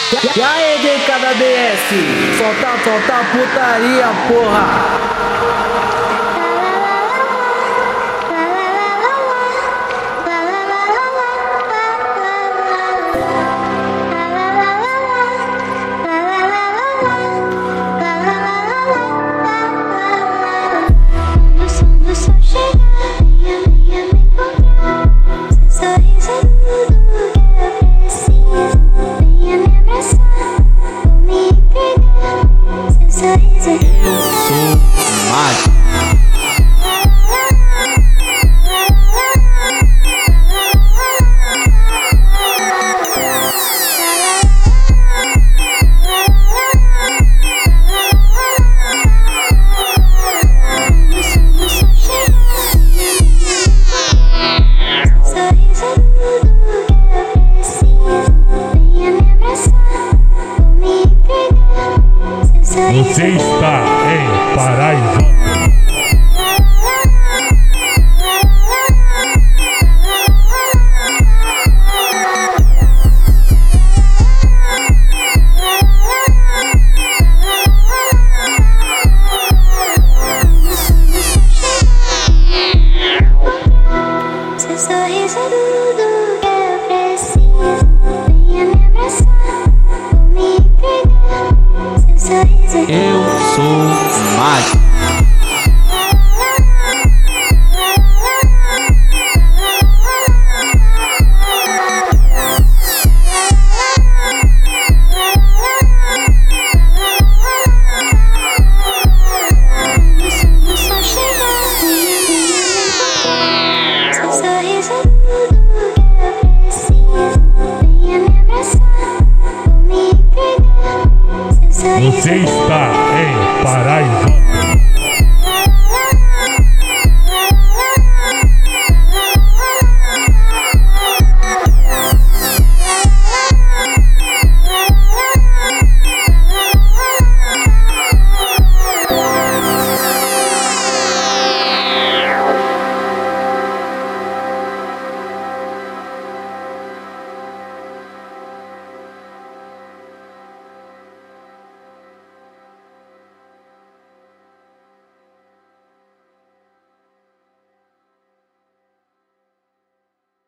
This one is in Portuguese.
E aí, DKBS, solta a putaria, porra. Você está em Paraíso. Seu sorriso é tudo que eu preciso. Venha me abraçar, vou me entregar. Seu sorriso é Eu sou mágico. Você está em Paraíso.